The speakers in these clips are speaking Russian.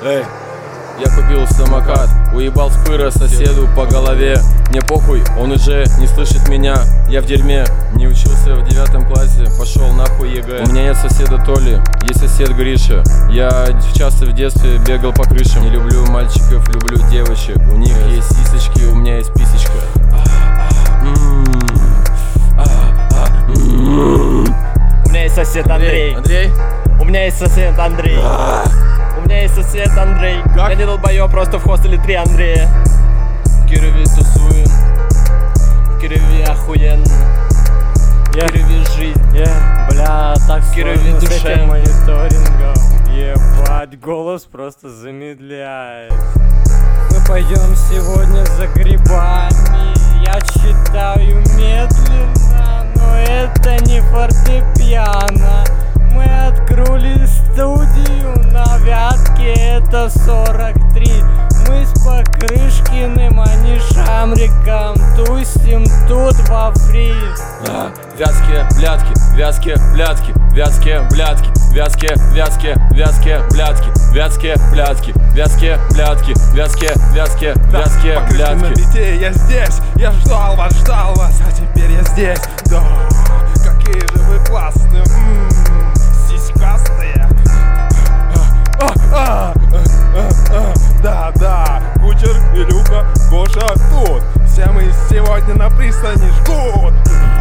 Эй, я купил самокат, уебал с пыра соседу по голове. Мне похуй, он уже не слышит меня. Я в дерьме, не учился в 9 классе, пошел нахуй ЕГЭ. У меня нет соседа Толи, есть сосед Гриша. Я часто в детстве бегал по крышам. Не люблю мальчиков, люблю девочек. У них есть сисечки, у меня есть писечка. У меня есть сосед Андрей. У меня есть сосед Андрей. У меня есть сосед Андрей. Как? Я не долбоёб, просто в хостеле 3 Андрея. В Кирове тусуем. В Кирове охуенно. В Кирове жизнь. Бля, так В Кирове сложно с душе. этим мониторингом. Ебать, голос просто замедляет. Мы пойдем сегодня за грибами. Я читаю медленно, но это не фортепиано. Мы открыли студию на Вятке, это 43. Мы с Покрышкиным, а не Шамриком, тусим тут во фри. Вязкие блядки, вязкие блядки, вязкие блядки, вязкие, вязкие блядки, вязкие блядки, вязкие блядки, вязкие Покрышкин на блядки. бите, я здесь, я ждал вас, а теперь я здесь. Да, какие же вы классные, сиськастые. Да, Кучер, Илюха, Гоша тут. Все мы сегодня на пристани жгут.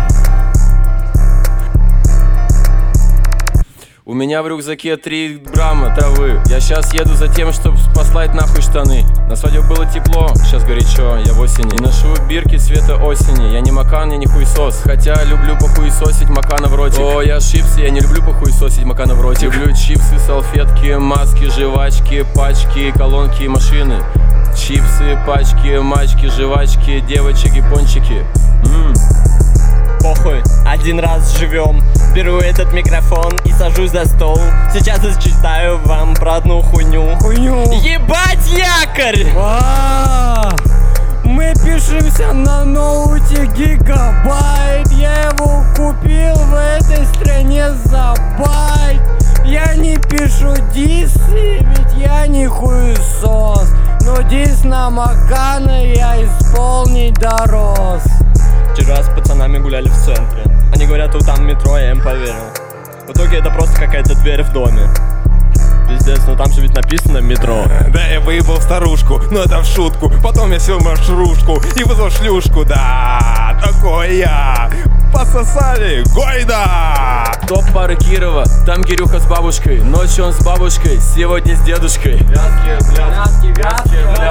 У меня в рюкзаке 3 грамма травы. Я сейчас еду за тем, чтобы послать нахуй штаны. На свадьбе было тепло, сейчас горячо, я в осени. И ношу бирки цвета осени. Я не макан, я не хуесос, хотя люблю похуесосить макана в ротик. О, я ошибся, я не люблю похуесосить макана в ротик. Люблю чипсы, салфетки, маски, жвачки, пачки, колонки и машины. Чипсы, пачки, мачки, жвачки, девочек и пончики. Похуй, один раз живем. Беру этот микрофон и сажусь за стол. Сейчас зачитаю вам про одну хуйню. Ебать якорь! Мы пишемся на ноуте гигабайт. Я его купил в этой стране за байт. Я не пишу дисы, ведь я не хуесос. Но дис на Макана я исполнить дорос. Вчера с пацанами гуляли в центре. Они говорят, тут там метро, я им поверил. В итоге это просто какая-то дверь в доме. Пиздец, ну там же ведь написано метро. Да, я выебал старушку, но это в шутку. Потом я сел в маршрутку и вызвал шлюшку. Да, такой я. Пососали, гойда! Топ-пары Кирова, там Кирюха с бабушкой. Ночью он с бабушкой, сегодня с дедушкой. Вязкие блядки, вязкие блядки.